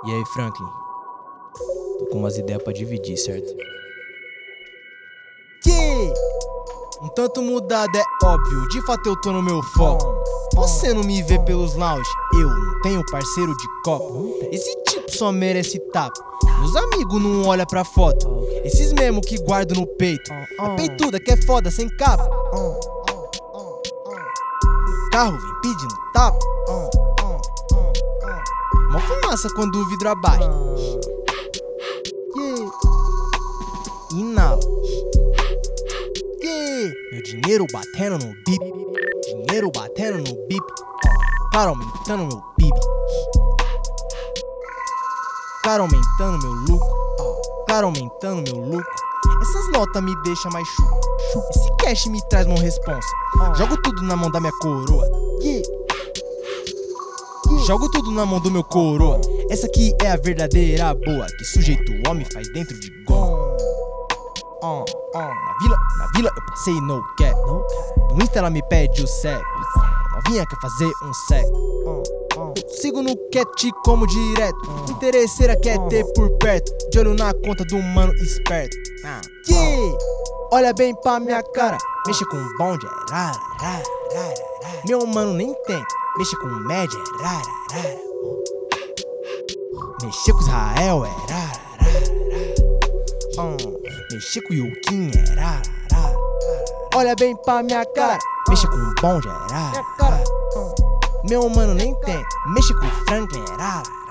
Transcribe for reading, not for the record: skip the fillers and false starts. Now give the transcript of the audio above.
E aí, Franklin? Tô com umas ideias pra dividir, certo? Que? Um tanto mudado é óbvio, de fato eu tô no meu foco. Você não me vê pelos lounge, eu não tenho parceiro de copo. Esse tipo só merece tapa. Meus amigos não olham pra foto, esses mesmo que guardam no peito. A peituda que é foda sem capa. No carro vem pedindo tapa. Mó fumaça quando o vidro abaixa. Inala. Meu dinheiro batendo no bip. Dinheiro batendo no bip. Cara aumentando meu PIB. Cara aumentando meu lucro. Cara aumentando meu lucro. Essas notas me deixam mais chulo. Esse cash me traz mão responsa. Jogo tudo na mão da minha coroa. Jogo tudo na mão do meu coroa. Essa aqui é a verdadeira boa, que sujeito homem faz dentro de goma. Na vila eu passei no cap. No Insta ela me pede o sec. Novinha quer fazer um sec. Eu sigo no cat como direto. Interesseira quer ter por perto. De olho na conta do mano esperto. Olha bem pra minha cara. Mexe com bonde é rara. Meu mano nem tem. Mexe com média é rara. Mexer com Israel é rara. Mexer com Yukin é rara. Olha bem pra minha cara. Mexe com bonde é rara. Meu mano nem tem. Mexe com Franklin é rara.